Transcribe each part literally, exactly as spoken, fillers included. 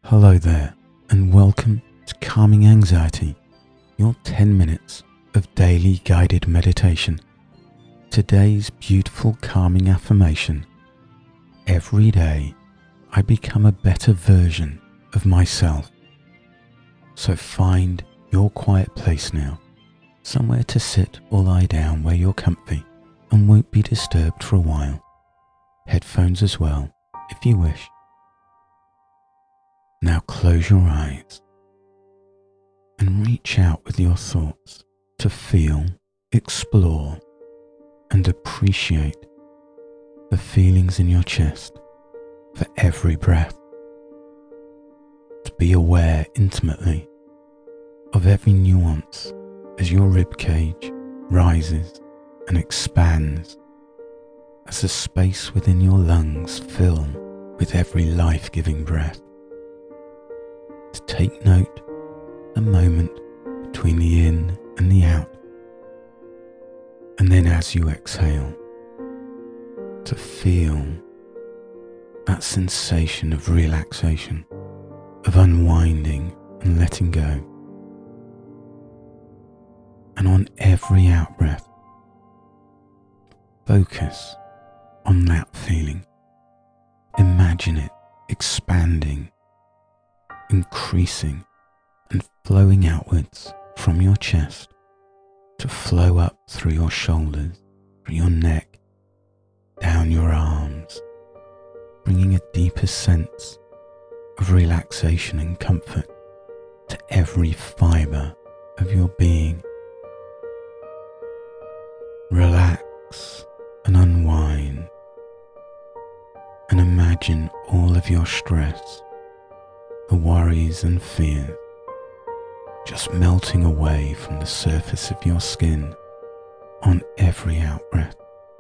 Hello there, and welcome to Calming Anxiety, your ten minutes of daily guided meditation. Today's beautiful calming affirmation: every day I become a better version of myself. So find your quiet place now, somewhere to sit or lie down where you're comfy and won't be disturbed for a while. Headphones as well, if you wish. Now close your eyes and reach out with your thoughts to feel, explore, and appreciate the feelings in your chest for every breath. To be aware intimately of every nuance as your ribcage rises and expands, as the space within your lungs fill with every life-giving breath. To take note of the moment between the in and the out, and then as you exhale, to feel that sensation of relaxation, of unwinding and letting go. And on every out breath, focus on that feeling. Imagine it expanding, increasing and flowing outwards from your chest to flow up through your shoulders, through your neck, down your arms, bringing a deeper sense of relaxation and comfort to every fibre of your being. Relax and unwind, and imagine all of your stress, the worries and fears, just melting away from the surface of your skin on every out-breath.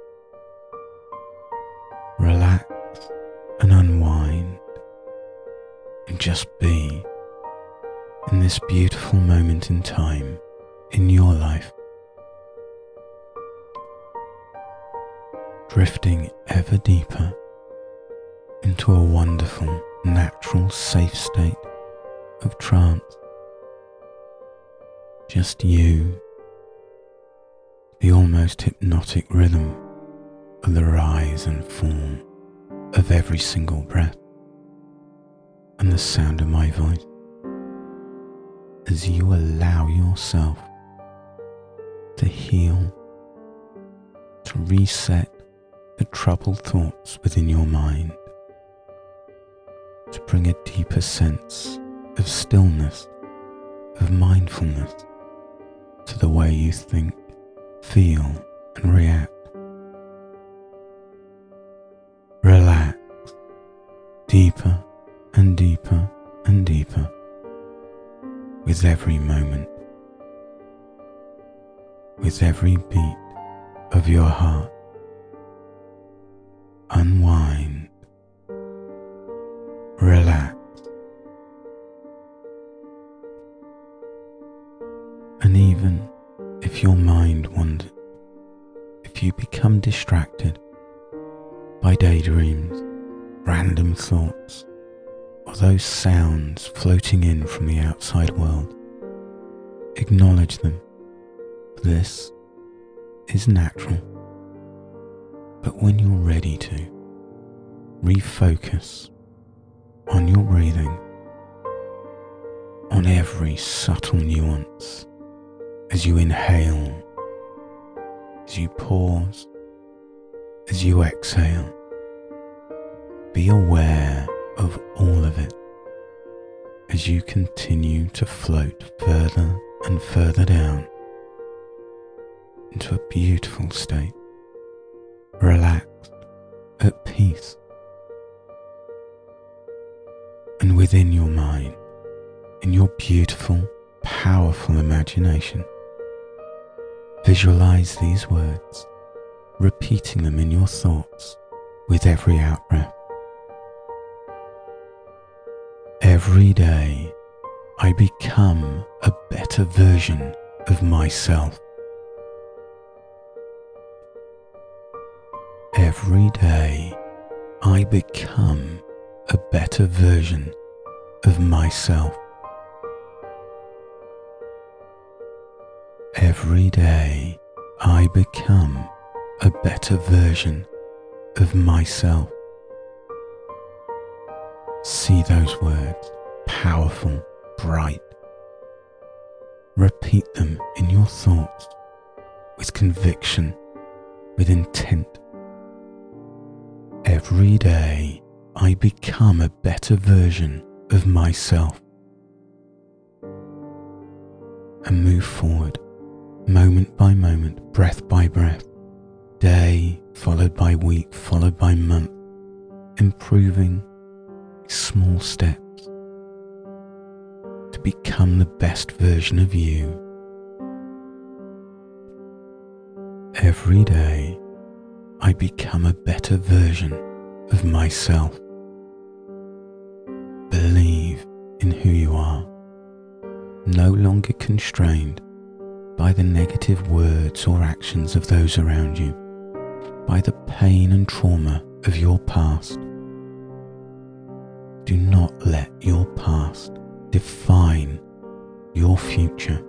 Relax and unwind, and just be in this beautiful moment in time in your life, drifting ever deeper into a wonderful, natural, safe state of trance. Just you, the almost hypnotic rhythm of the rise and fall of every single breath, and the sound of my voice as you allow yourself to heal, to reset the troubled thoughts within your mind, to bring a deeper sense of stillness, of mindfulness to the way you think, feel and react. Relax deeper and deeper and deeper with every moment, with every beat of your heart. Unwind, relax, and even if your mind wanders, if you become distracted by daydreams, random thoughts, or those sounds floating in from the outside world, acknowledge them. This is natural. But when you're ready to, refocus on your breathing, on every subtle nuance as you inhale, as you pause, as you exhale. Be aware of all of it as you continue to float further and further down into a beautiful state, relaxed, at peace. And within your mind, in your beautiful, powerful imagination, visualize these words, repeating them in your thoughts with every out-breath. Every day, I become a better version of myself. Every day, I become a better version of myself. Every day I become a better version of myself. See those words, powerful, bright. Repeat them in your thoughts with conviction, with intent. Every day I become a better version of myself. And move forward, moment by moment, breath by breath, day followed by week, followed by month, improving small steps to become the best version of you. Every day I become a better version of myself. Believe in who you are, no longer constrained by the negative words or actions of those around you, by the pain and trauma of your past. Do not let your past define your future.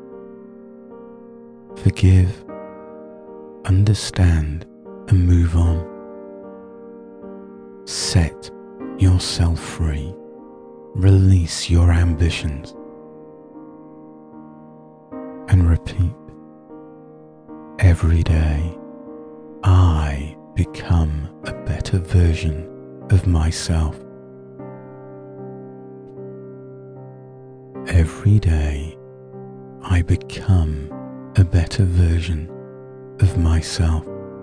Forgive, understand, and move on. Set yourself free. Release your ambitions. And repeat. Every day, I become a better version of myself. Every day, I become a better version of myself.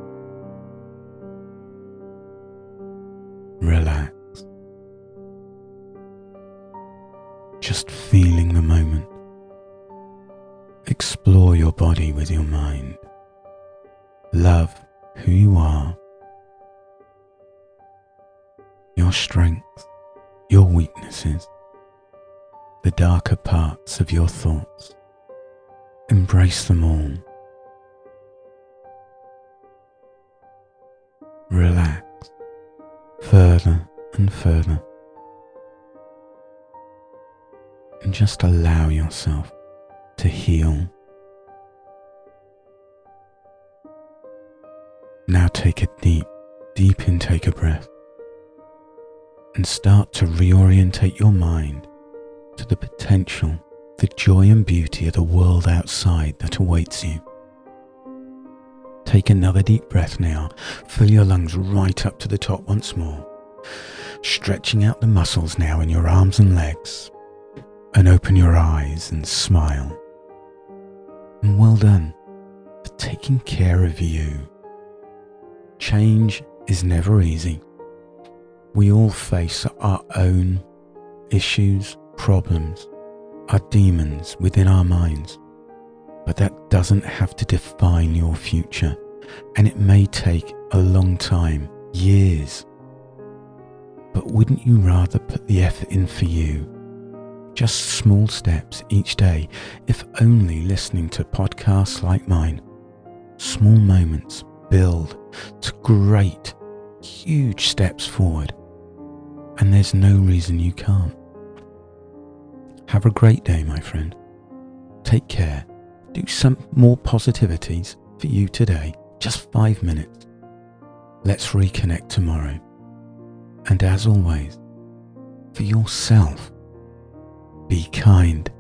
Relax. Just feeling the moment. Explore your body with your mind. Love who you are, your strengths, your weaknesses, the darker parts of your thoughts. Embrace them all. Relax further and further, and just allow yourself to heal. Now take a deep, deep intake of breath and start to reorientate your mind to the potential, the joy and beauty of the world outside that awaits you. Take another deep breath now. Fill your lungs right up to the top once more, stretching out the muscles now in your arms and legs, and open your eyes and smile. And well done for taking care of you. Change is never easy. We all face our own issues, problems, our demons within our minds. But that doesn't have to define your future, and it may take a long time, years. But wouldn't you rather put the effort in for you? Just small steps each day, if only listening to podcasts like mine. Small moments build to great, huge steps forward, and there's no reason you can't. Have a great day, my friend. Take care. Do some more positivities for you today, just five minutes. Let's reconnect tomorrow. And as always, for yourself, be kind.